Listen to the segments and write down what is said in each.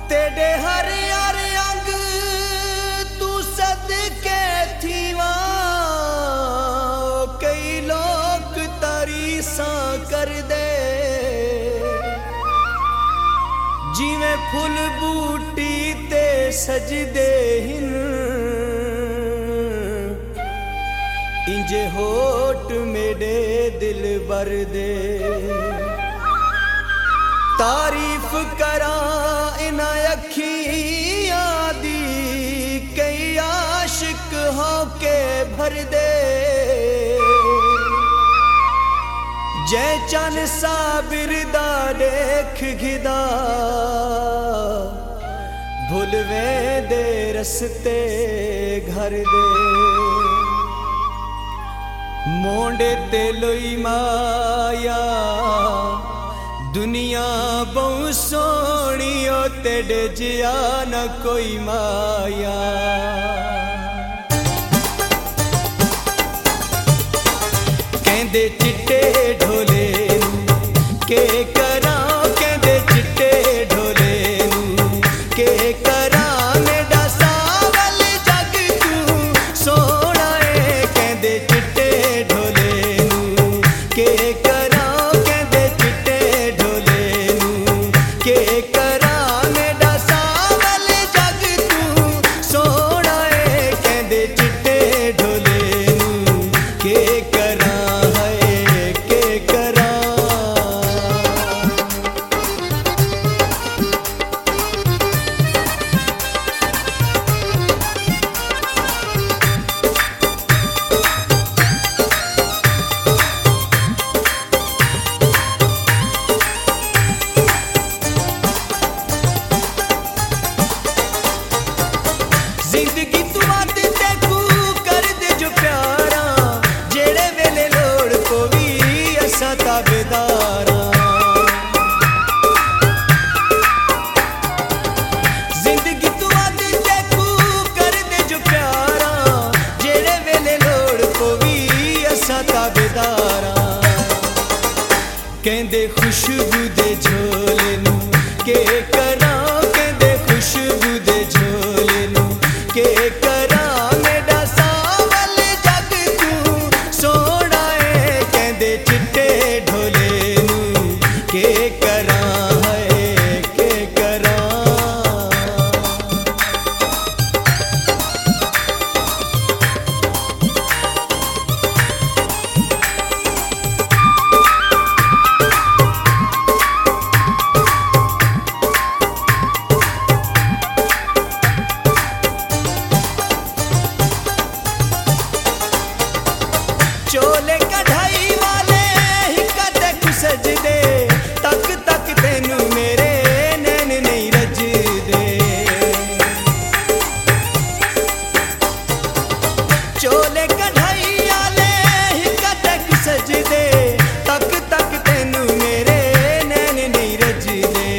तेरे हर हर अंग तू सदके थीवा। कई लोग तारीसा कर दे जिवें फुल बूटी ते सजदे हिन। इंजे होठ मेरे दिल बर दे तारीफ करा इना अखियां दी। कई आशिक होके भर दे जै चन साबिर दा देख घिदा। भुलवे दे रस्ते घर दे मोंडे ते लोई माया। दुनिया बहु सोहनी ओ तेरे जिया न कोई माया। कहंदे चिट्टे ढोले के करा, कहंदे चिट्टे ढोले के करा। मेरा सावल जग तू सोना है। कहंदे चिट्टे ढोले के करा, कहंदे चिट्टे ढोले के करा। मेरा सावल जग तू सोना है। कहंदे चिट्टे ढोले के करा है के करा। जिंदगी तू आद ते कू कर दे जो प्यारा। जेड़े वेले लोड़ को भी असा ताबेदारा। जिंदगी तू आद ते कू कर दे जो प्यारा। जेड़े वेले लोड़ को भी असा ताबेदारा। कहंदे खुशबू दे झोले नू के करा। कहंदे खुशबू दे झोले नू के करा। मेरा सावल जग तू सोना है। कहंदे चिट्टे ढोले नू के करा है के करा। चोले कढ़ाई वाले हिक्का ते सजदे। तक तक तेनू मेरे नैन नहीं रजदे। चोले कढ़ाई वाले हिक्का ते सजदे। तक तक तेनू मेरे नैन नहीं रजदे।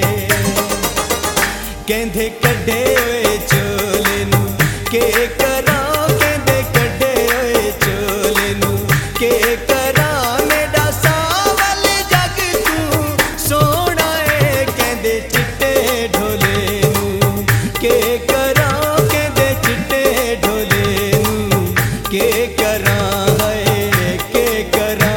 कहंदे कड्डे होए चोले नू के करा। कहंदे कड्डे होए चोले नू के करा। मेरा सावल जग तू सोना है। कहंदे चिट्टे ढोले के करा। कहंदे चिट्टे ढोले के करा है के करा।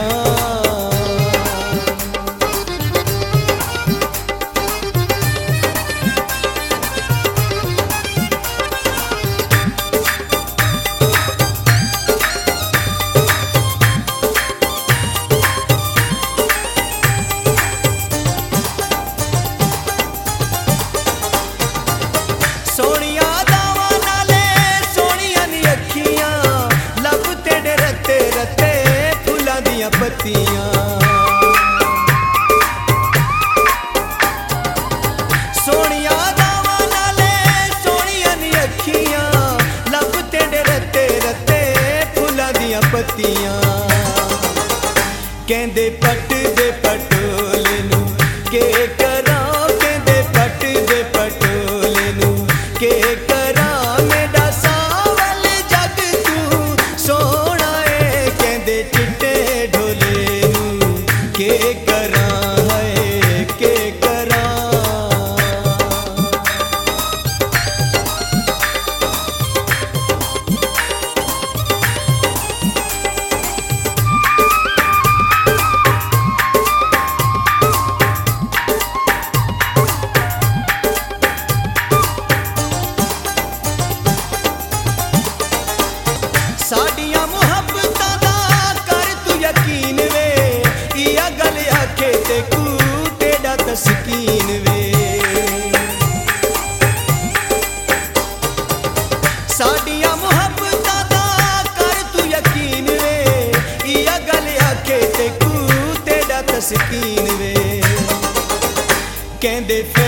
सोनिया दावा नाले सोनिया नी अखियां। लब तेरे रते रते फुलां दियां पत्तियां। सोनिया दावा नाले सोनिया नी अखियां। लब तेरे रते रते फुलां दियां पत्तियां। कहंदे पट दे पटोले नू के करा। कहंदे पट दे पटोले नू के करा। मेरा सावल जग तू सोना है। कहंदे चिट्टे ढोले के करा है के करा। ਸਕੀਨ ਵੇ ਕਹਿੰਦੇ